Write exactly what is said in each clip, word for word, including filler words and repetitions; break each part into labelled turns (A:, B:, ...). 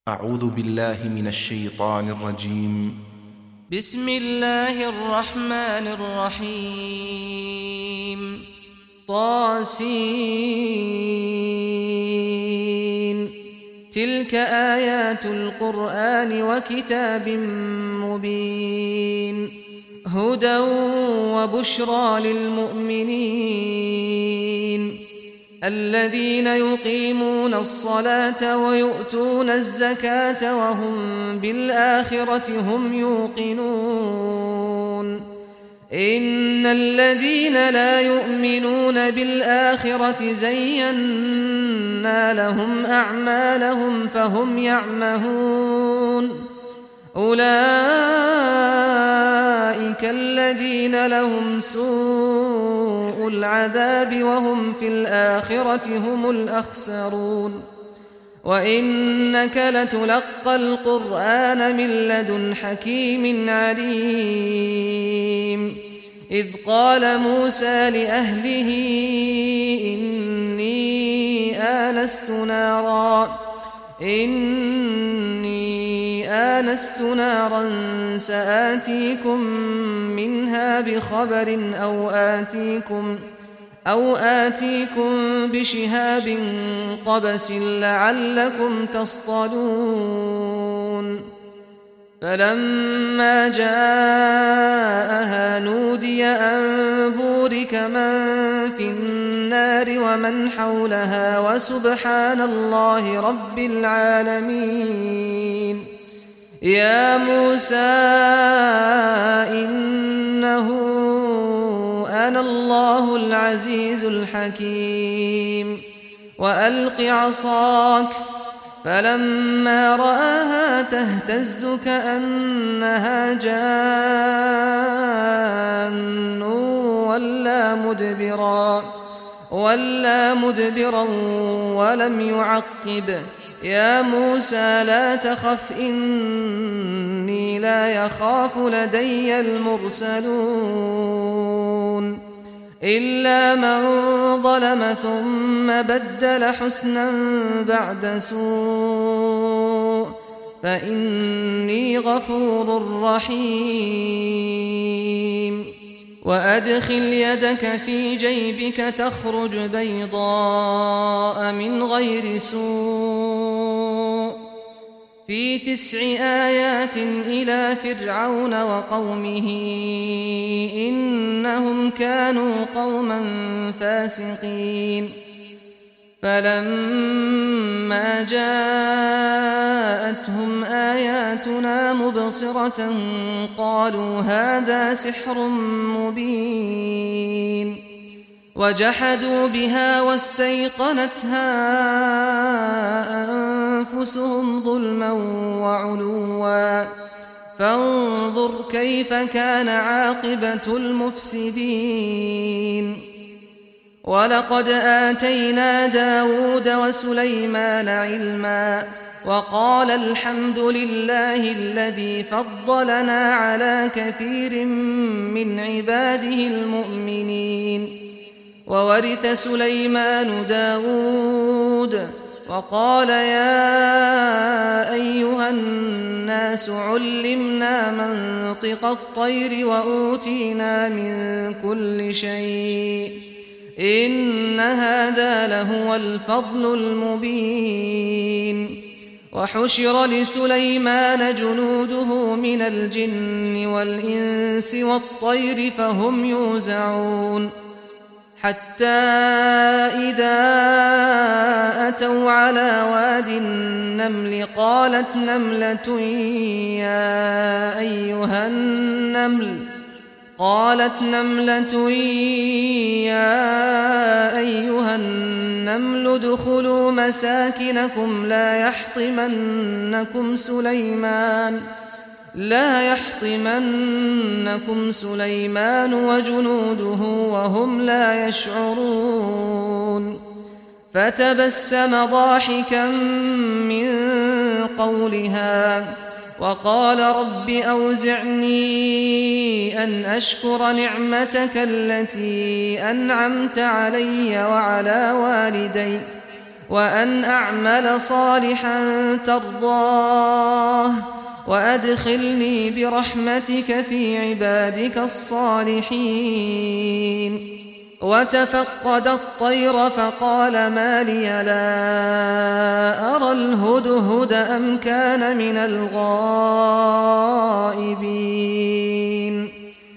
A: أعوذ بالله من الشيطان الرجيم.
B: بسم الله الرحمن الرحيم. طاسين. تلك آيات القرآن وكتاب مبين، هدى وبشرى للمؤمنين الذين يقيمون الصلاة ويؤتون الزكاة وهم بالآخرة هم يوقنون. إن الذين لا يؤمنون بالآخرة زينا لهم أعمالهم فهم يعمهون. أولئك الذين لهم سوء العذاب وهم في الآخرة هم الأخسرون. وإنك لتلقى القرآن من لدن حكيم عليم. إذ قال موسى لأهله إني آنست نارا إني آنست نارا سآتيكم منها بخبر أو آتيكم أو آتيكم بشهاب قبس لعلكم تصطلون. فلما جاءها نودي أن بورك من في النار ومن حولها وسبحان الله رب العالمين. يا موسى إنه أنا الله العزيز الحكيم. وألق عصاك. فلما رآها تهتز كأنها جان ولا مدبرا ولا مدبرا ولم يعقب. يا موسى لا تخف إني لا يخاف لدي المرسلون. إلا من ظلم ثم بدل حسنا بعد سوء فإني غفور رحيم. وأدخل يدك في جيبك تخرج بيضاء من غير سوء في تسع آيات إلى فرعون وقومه إنهم كانوا قوما فاسقين. فلما جاءتهم آياتنا مبصرة قالوا هذا سحر مبين. وجحدوا بها واستيقنتها أنفسهم ظلما وعلوا فانظر كيف كان عاقبة المفسدين. ولقد آتينا داود وسليمان علما وقال الحمد لله الذي فضلنا على كثير من عباده المؤمنين. وورث سليمان داود وقال يا أيها الناس علمنا منطق الطير وأوتينا من كل شيء إن هذا لهو الفضل المبين. وحشر لسليمان جنوده من الجن والإنس والطير فهم يوزعون. حتى إذا أتوا على واد النمل قالت نملة يا أيها النمل قالت نملة يا أيها النمل ادخلوا مساكنكم لا يحطمنكم سليمان لا يحطمنكم سليمان وجنوده وهم لا يشعرون. فتبسم ضاحكا من قولها وقال رب أوزعني أن أشكر نعمتك التي أنعمت علي وعلى والدي وأن أعمل صالحا ترضاه وأدخلني برحمتك في عبادك الصالحين. وتفقد الطير فقال ما لي لا أرى الهدهد أم كان من الغائبين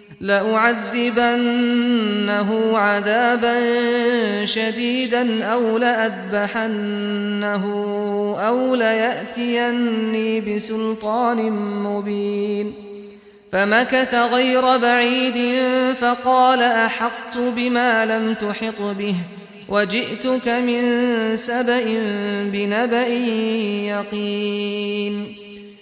B: لأعذبنه عذابا شديدا أو لأذبحنه أو ليأتيني بسلطان مبين. فمكث غير بعيد فقال أحطت بما لم تحط به وجئتك من سبأ بنبأ يقين.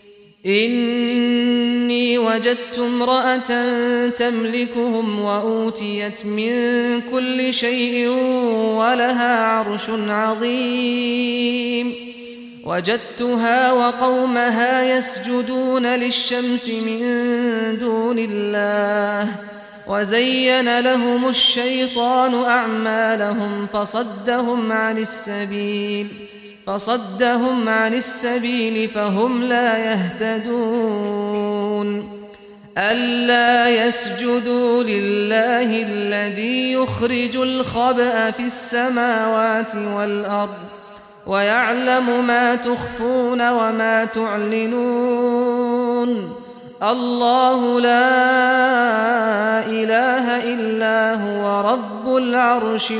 B: إني وجدت امرأة تملكهم وأوتيت من كل شيء ولها عرش عظيم. وجدتها وقومها يسجدون للشمس من دون الله وزين لهم الشيطان أعمالهم فصدهم عن السبيل فصدهم عن السبيل فهم لا يهتدون. ألا يسجدوا لله الذي يخرج الخبأ في السماوات والأرض ويعلم ما تخفون وما تعلنون. الله لا إله إلا هو رب العرش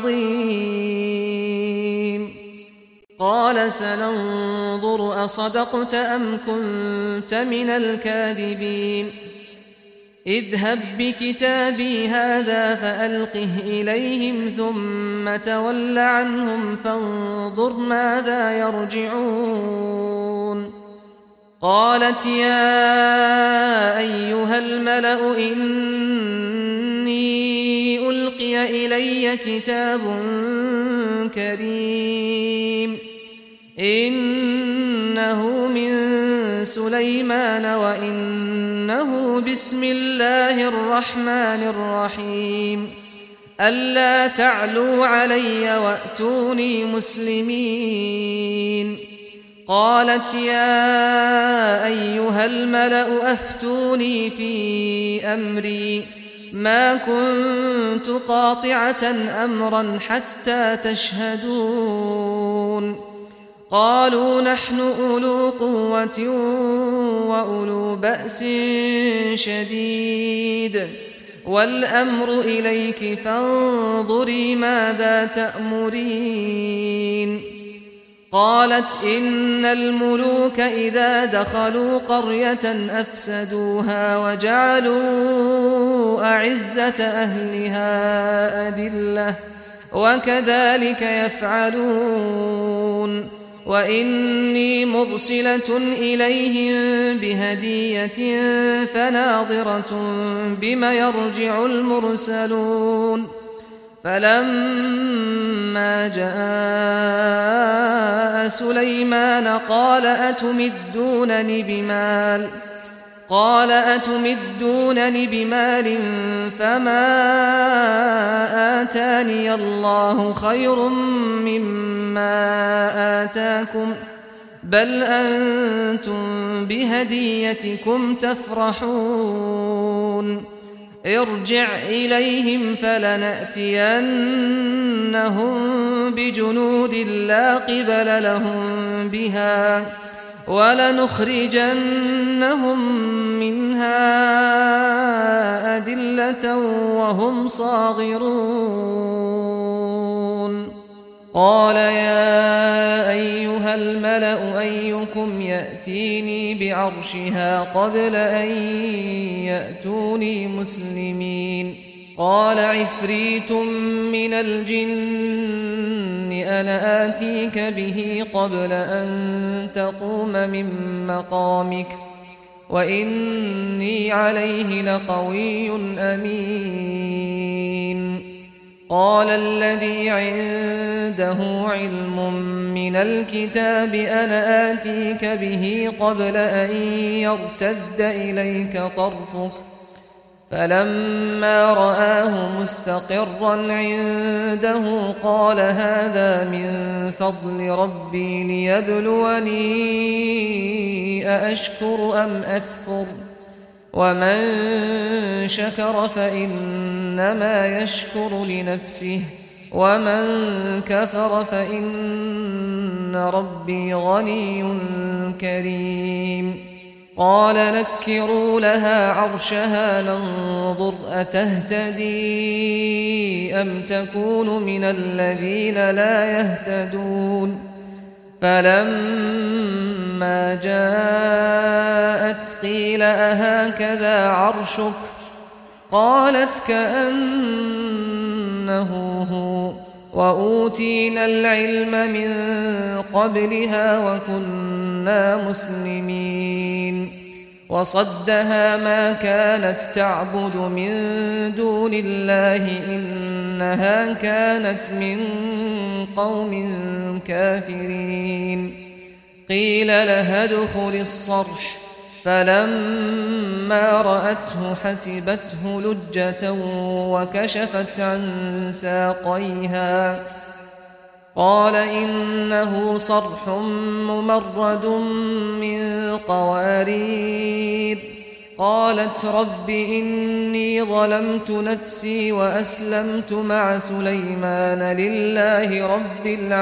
B: العظيم. قال سننظر أصدقت أم كنت من الكاذبين. اذهب بكتابي هذا فألقه إليهم ثم تول عنهم فانظر ماذا يرجعون. قالت يا أيها الملأ إني ألقي إلي كتاب كريم إنه من سليمان وإنه بسم الله الرحمن الرحيم. ألا تعلوا علي وأتوني مسلمين. قالت يا أيها الملأ أفتوني في أمري ما كنت قاطعة أمرا حتى تشهدون. قالوا نحن أولو قوة وأولو بأس شديد والأمر إليك فانظري ماذا تأمرين. قالت إن الملوك إذا دخلوا قرية أفسدوها وجعلوا أعزة أهلها أذلة وكذلك يفعلون. وإني مرسلة إليهم بهدية فناظرة بما يرجع المرسلون. فلما جاء سليمان قال أتمدونني بمال قال أتمدونني بمال فما آتاني الله خير مما آتاكم بل أنتم بهديتكم تفرحون. ارجع إليهم فلنأتينهم بجنود لا قبل لهم بها ولنخرجنهم منها أذلة وهم صاغرون. قال يا أيها الملأ أيكم يأتيني بعرشها قبل أن يأتوني مسلمين. قال عفريت من الجن أنا آتيك به قبل أن تقوم من مقامك وإني عليه لقوي أمين. قال الذي عنده علم من الكتاب أنا آتيك به قبل أن يرتد إليك طرفك فلما رآه مستقرا عنده قال هذا من فضل ربي ليبلوني أأشكر أم أكفر ومن شكر فإنما يشكر لنفسه ومن كفر فإن ربي غني كريم قال نكروا لها عرشها ننظر أتهتدي أم تكون من الذين لا يهتدون فلما جاءت قيل أهكذا عرشك قالت كأنه هو وأوتينا العلم من قبلها وكنا مسلمين وصدها ما كانت تعبد من دون الله إنها كانت من قوم كافرين قيل لها ادخل الصرح فلما رأته حسبته لجة وكشفت عن ساقيها قال إنه صرح ممرد من قوارير قالت رب إني ظلمت نفسي وأسلمت مع سليمان لله رب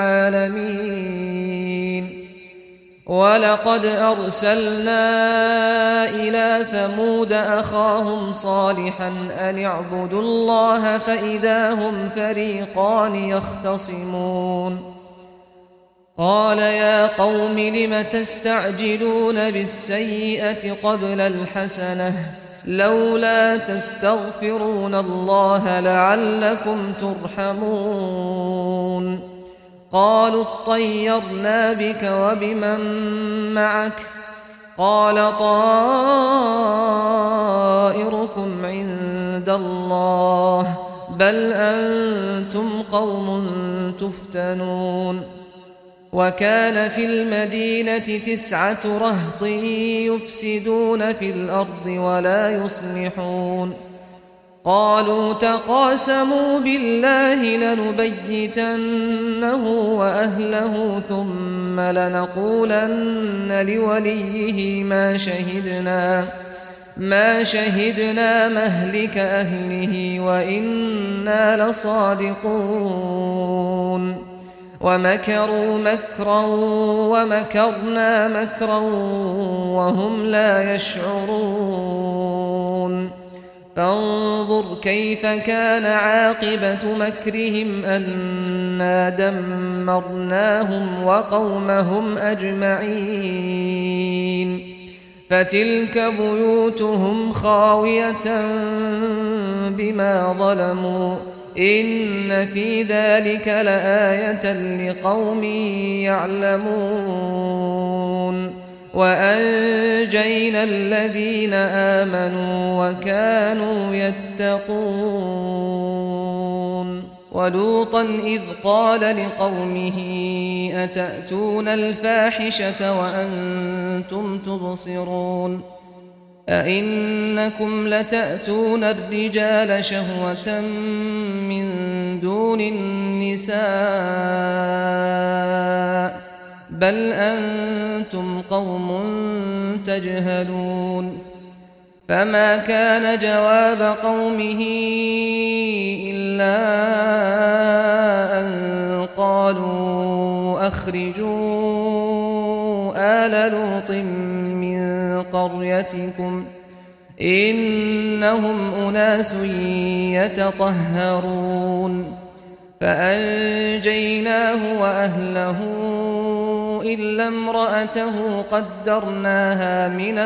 B: العالمين ولقد أرسلنا إلى ثمود أخاهم صالحا أن اعبدوا الله فإذا هم فريقان يختصمون قال يا قوم لم تستعجلون بالسيئة قبل الحسنة لولا تستغفرون الله لعلكم ترحمون قالوا اطيرنا بك وبمن معك قال طائركم عند الله بل أنتم قوم تفتنون وكان في المدينة تسعة رهط يفسدون في الأرض ولا يصلحون قالوا تقاسموا بالله لنبيتنه وأهله ثم لنقولن لوليه ما شهدنا ما شهدنا مهلك أهله وإنا لصادقون ومكروا مكرا ومكرنا مكرا وهم لا يشعرون فانظر كيف كان عاقبة مكرهم أنا دمرناهم وقومهم أجمعين فتلك بيوتهم خاوية بما ظلموا إن في ذلك لآية لقوم يعلمون وأنجينا الذين آمنوا وكانوا يتقون ولوطا إذ قال لقومه أتأتون الفاحشة وأنتم تبصرون أئنكم لتأتون الرجال شهوة من دون النساء بل أنتم قوم تجهلون فما كان جواب قومه إلا أن قالوا أخرجوا آل لوط من قريتكم إنهم أناس يتطهرون فأنجيناه وأهله إلا امرأته قدرناها من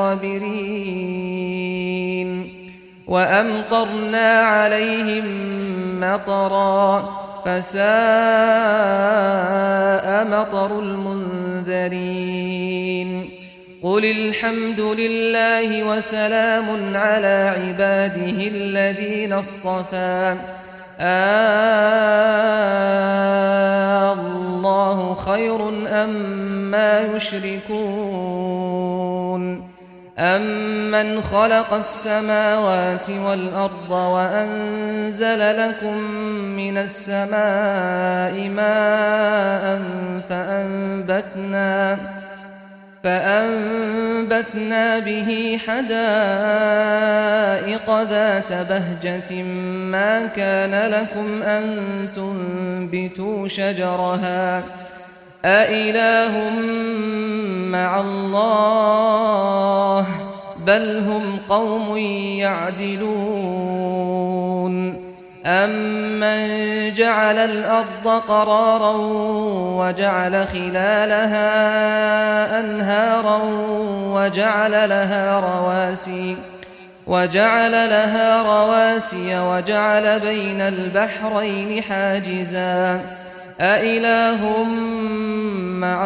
B: الغابرين وأمطرنا عليهم مطرا فساء مطر المنذرين قل الحمد لله وسلام على عباده الذين اصطفى آه الله خير أم ما يشركون أَمَّنْ خَلَقَ السَّمَاوَاتِ وَالْأَرْضَ وَأَنزَلَ لَكُم مِّنَ السَّمَاءِ مَاءً فَأَنبَتْنَا فَأَنبَتْنَا بِهِ حَدَائِقَ ذَاتَ بَهْجَةٍ مَّا كَانَ لَكُمْ أَن تُنبِتُوا شَجَرَهَا أَإِلَٰهٌ مَّعَ اللَّهِ بَلْ هُمْ قَوْمٌ يَعْدِلُونَ أَمَّن جَعَلَ الْأَرْضَ قَرَارًا وَجَعَلَ خِلَالَهَا أَنْهَارًا وَجَعَلَ لَهَا رَوَاسِيَ وَجَعَلَ لَهَا رَوَاسِيَ وَجَعَلَ بَيْنَ الْبَحْرَيْنِ حَاجِزًا أَإِلَٰهٌ مَّعَ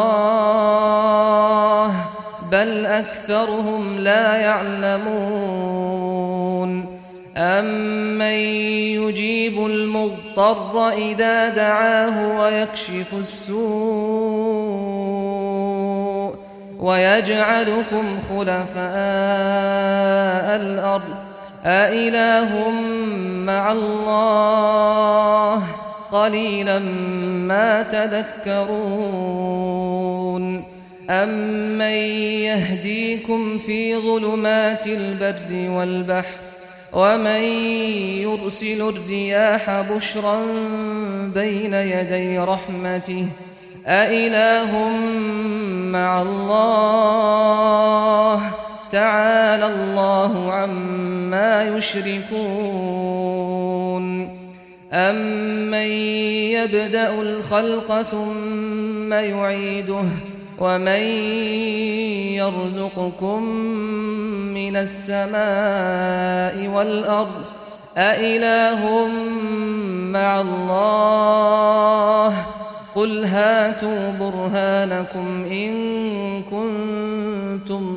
B: اللَّهِ بَلْ أَكْثَرُهُمْ لَا يَعْلَمُونَ أَمَّن يُجِيبُ الْمُضْطَرَّ إِذَا دَعَاهُ وَيَكْشِفُ السُّوءَ وَيَجْعَلُكُمْ خُلَفَاءَ الْأَرْضِ أَإِلَٰهٌ مَّعَ اللَّهِ قَلِيلًا مَّا تَذَكَّرُونَ أَمَّن يَهْدِيكُمْ فِي ظُلُمَاتِ الْبَرِّ وَالْبَحْرِ وَمَن يُرْسِلُ الرِّيَاحَ بُشْرًا بَيْنَ يَدَيْ رَحْمَتِهِ أَإِلَٰهٌ مَّعَ اللَّهِ تَعَالَى اللَّهُ عَمَّا يُشْرِكُونَ أَمَّن يَبْدَأُ الْخَلْقَ ثُمَّ يُعِيدُهُ وَمَن يَرْزُقُكُم مِّنَ السَّمَاءِ وَالْأَرْضِ أَإِلَٰهٌ مَّعَ اللَّهِ قُلْ هَاتُوا بُرْهَانَكُمْ إِن كُنتُمْ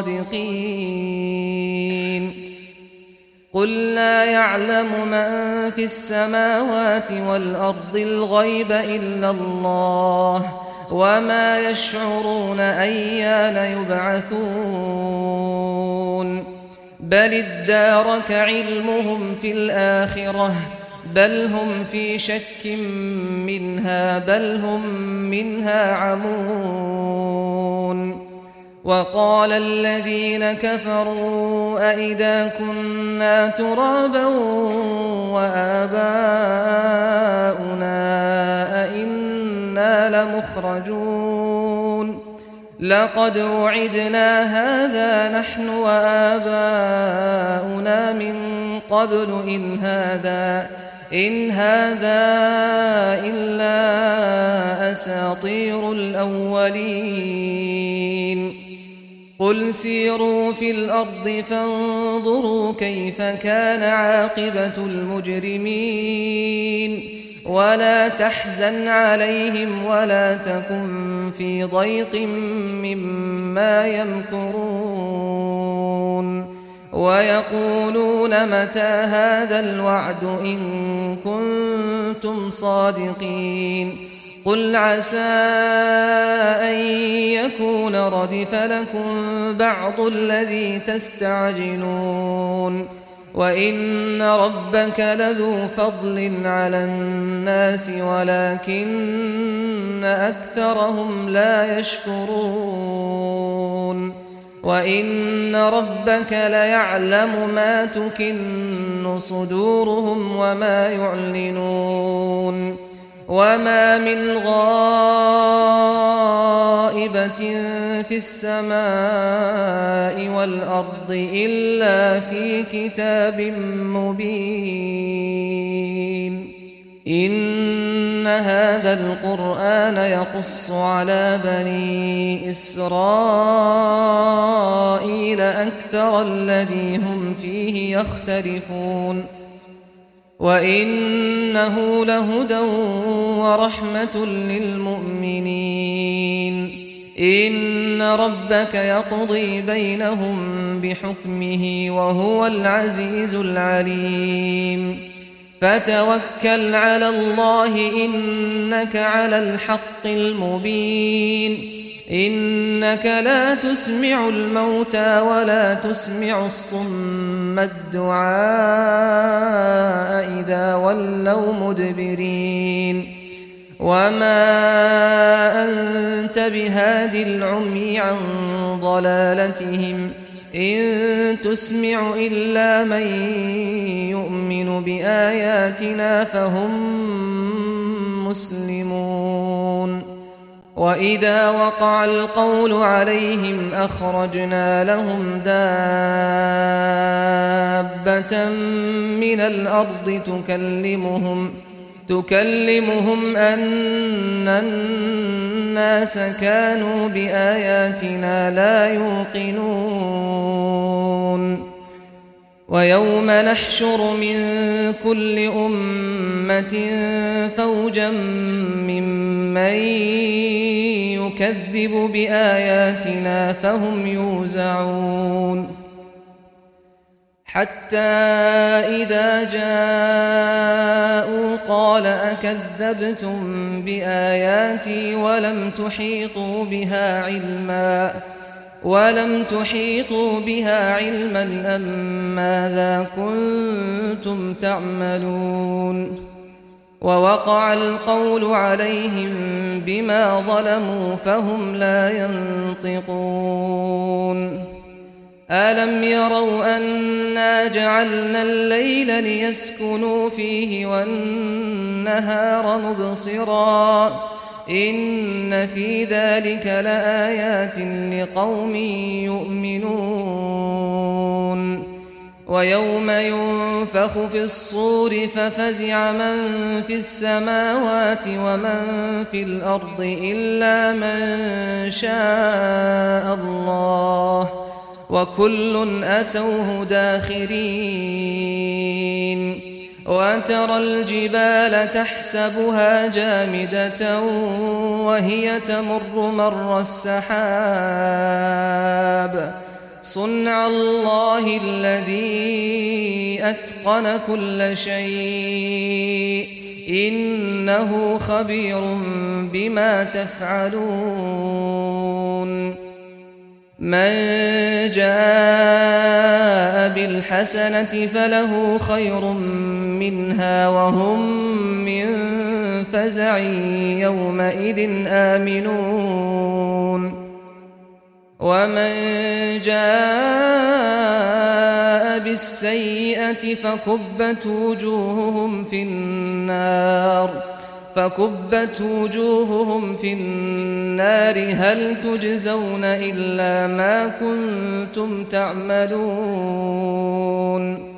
B: صَادِقِينَ قُل لَّا يَعْلَمُ مَن فِي السَّمَاوَاتِ وَالْأَرْضِ الْغَيْبَ إِلَّا اللَّهُ وَمَا يَشْعُرُونَ أَيَّانَ يُبْعَثُونَ بَلِ ادَّارَكَ عِلْمُهُمْ فِي الْآخِرَةِ بَلْ هُمْ فِي شَكٍّ مِّنْهَا بَلْ هُمْ مِنْهَا عَمُونَ وَقَالَ الَّذِينَ كَفَرُوا أَإِذَا كُنَّا تُرَابًا وَآبَاؤُنَا أَإِنَّا لَمُخْرَجُونَ لَقَدْ وُعِدْنَا هَٰذَا نَحْنُ وَآبَاؤُنَا مِن قَبْلُ إِنْ هَٰذَا إِنْ هَٰذَا إِلَّا أَسَاطِيرُ الْأَوَّلِينَ قُلْ سِيرُوا فِي الْأَرْضِ فَانظُرُوا كَيْفَ كَانَ عَاقِبَةُ الْمُجْرِمِينَ وَلَا تَحْزَنْ عَلَيْهِمْ وَلَا تَكُنْ فِي ضَيْقٍ مِّمَّا يَمْكُرُونَ وَيَقُولُونَ مَتَىٰ هَٰذَا الْوَعْدُ إِن كُنتُمْ صَادِقِينَ قُلْ عَسَىٰ أَن يَكُونَ رَدِفَ لَكُم بَعْضُ الَّذِي تَسْتَعْجِلُونَ وَإِنَّ رَبَّكَ لَذُو فَضْلٍ عَلَى النَّاسِ وَلَٰكِنَّ أَكْثَرَهُمْ لَا يَشْكُرُونَ وَإِنَّ رَبَّكَ لَيَعْلَمُ مَا تُكِنُّ صُدُورُهُمْ وَمَا يُعْلِنُونَ وَمَا مِنْ غَائِبَةٍ فِي السَّمَاءِ وَالْأَرْضِ إِلَّا فِي كِتَابٍ مُّبِينٍ إِنَّ هَٰذَا الْقُرْآنَ يَقُصُّ عَلَىٰ بَنِي إِسْرَائِيلَ أَكْثَرَ الَّذِي هُمْ فِيهِ يَخْتَلِفُونَ وَإِنَّهُ لَهُدًى وَرَحْمَةٌ لِّلْمُؤْمِنِينَ إِنَّ رَبَّكَ يَقْضِي بَيْنَهُم بِحُكْمِهِ وَهُوَ الْعَزِيزُ الْعَلِيمُ فَتَوَكَّلْ عَلَى اللَّهِ إِنَّكَ عَلَى الْحَقِّ الْمُبِينِ إنك لا تسمع الموتى ولا تسمع الصم الدعاء إذا ولوا مدبرين وما أنت بهاد العمي عن ضلالتهم إن تسمع إلا من يؤمن بآياتنا فهم مسلمون وإذا وقع القول عليهم أخرجنا لهم دابة من الأرض تكلمهم تكلمهم أن الناس كانوا بآياتنا لا يوقنون ويوم نحشر من كل أمة فوجا ممن يكذب بآياتنا فهم يوزعون حتى إذا جاءوا قال أكذبتم بآياتي ولم تحيطوا بها علما ولم تحيطوا بها علما أم ماذا كنتم تعملون ووقع القول عليهم بما ظلموا فهم لا ينطقون ألم يروا أنا جعلنا الليل ليسكنوا فيه والنهار مبصرا إن في ذلك لآيات لقوم يؤمنون ويوم ينفخ في الصور ففزع من في السماوات ومن في الأرض إلا من شاء الله وكل أتوه داخرين وترى الجبال تحسبها جامدة وهي تمر مر السحاب صنع الله الذي أتقن كل شيء إنه خبير بما تفعلون من جاء بالحسنة فله خير منها وهم من فزع يومئذ آمنون ومن جاء بالسيئة فكبت وجوههم في النار فكبت وجوههم في النار هل تجزون إلا ما كنتم تعملون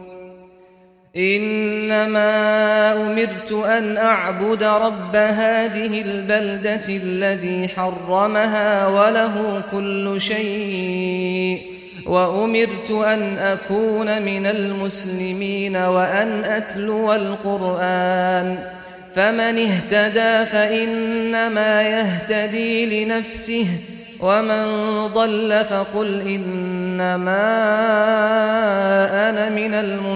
B: إنما أمرت أن أعبد رب هذه البلدة الذي حرمها وله كل شيء وأمرت أن أكون من المسلمين وأن أتلو القرآن فمن اهتدى فإنما يهتدي لنفسه ومن ضل فقل إنما أنا من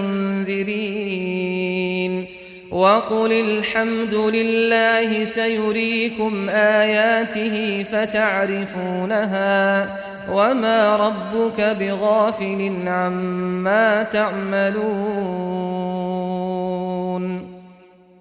B: المنذرين وقل الحمد لله سيريكم آياته فتعرفونها وما ربك بغافل عما تعملون